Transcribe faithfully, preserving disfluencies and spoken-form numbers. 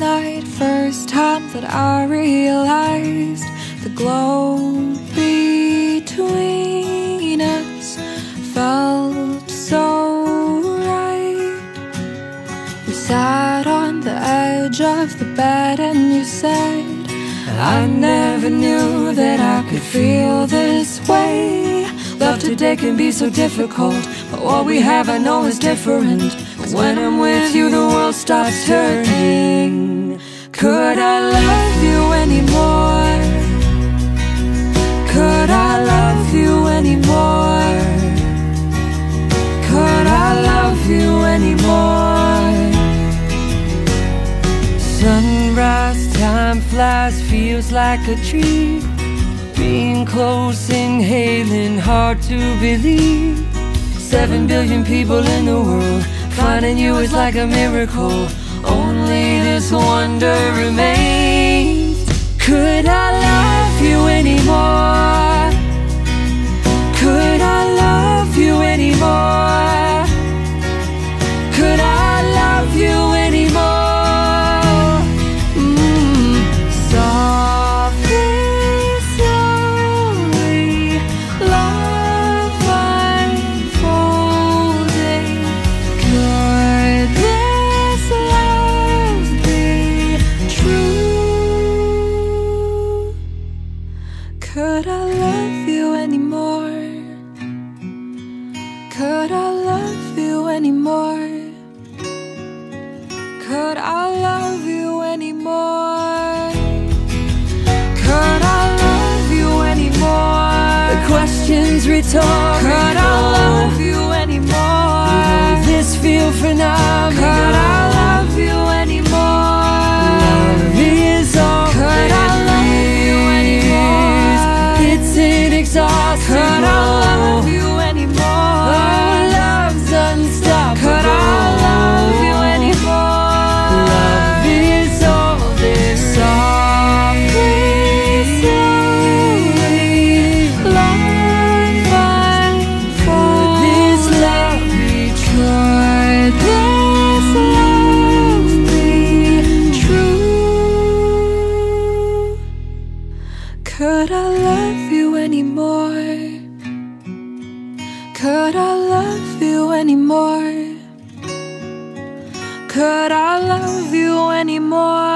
night, first time that I realized the glow between us felt so right. We sat on the edge of the bed and you said, I never knew that I could feel this way. Love today can be so difficult, but what we have I know is different. When I'm with you the world stops turning. Could I love you anymore? Could I love you anymore? Could I love you anymore? Sunrise time flies, feels like a dream. Being close, inhaling, hard to believe. Seven billion people in the world, finding you is like a miracle. Only this wonder remains. Could I love you anymore? Could I love you anymore? Could I love you anymore? Mm. Softly, slowly, love unfolding. Could this love be true? Could I love you anymore? Could I love you anymore? Could I love you anymore? Could I love you anymore? The question's rhetorical. Could I love you anymore? Will this feel phenomenal? Could I love you anymore? Love is all. Could I love you anymore? It's inexhaustible. Could I love you anymore? Oh, love's unstoppable. Could I love you anymore? Love is all there is. Softly, slowly, love unfolding. Could this love be true? Could this love be true? Could I love you anymore? Could I love you anymore? Could I love you anymore?